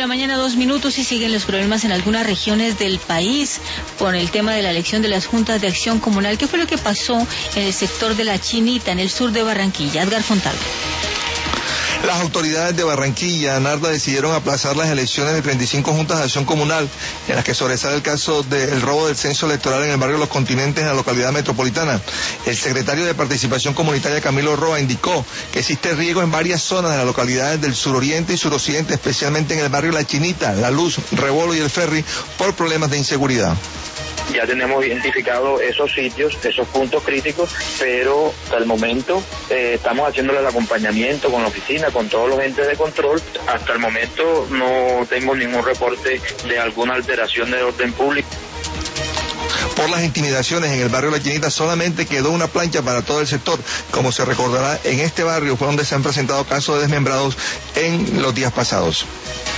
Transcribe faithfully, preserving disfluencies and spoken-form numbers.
la mañana, dos minutos, y siguen los problemas en algunas regiones del país con el tema de la elección de las juntas de acción comunal. ¿Qué fue lo que pasó en el sector de La Chinita, en el sur de Barranquilla? Edgar Fontalvo. Las autoridades de Barranquilla, Narda, decidieron aplazar las elecciones de treinta y cinco juntas de acción comunal, en las que sobresale el caso del robo del censo electoral en el barrio Los Continentes, en la localidad metropolitana. El secretario de Participación Comunitaria, Camilo Roa, indicó que existe riesgo en varias zonas de las localidades del suroriente y suroccidente, especialmente en el barrio La Chinita, La Luz, Rebolo y El Ferry, por problemas de inseguridad. Ya tenemos identificado esos sitios, esos puntos críticos, pero hasta el momento eh, estamos haciéndole el acompañamiento con la oficina, con todos los entes de control. Hasta el momento no tengo ningún reporte de alguna alteración de orden público. Por las intimidaciones en el barrio La Chinita solamente quedó una plancha para todo el sector. Como se recordará, en este barrio fue donde se han presentado casos de desmembrados en los días pasados.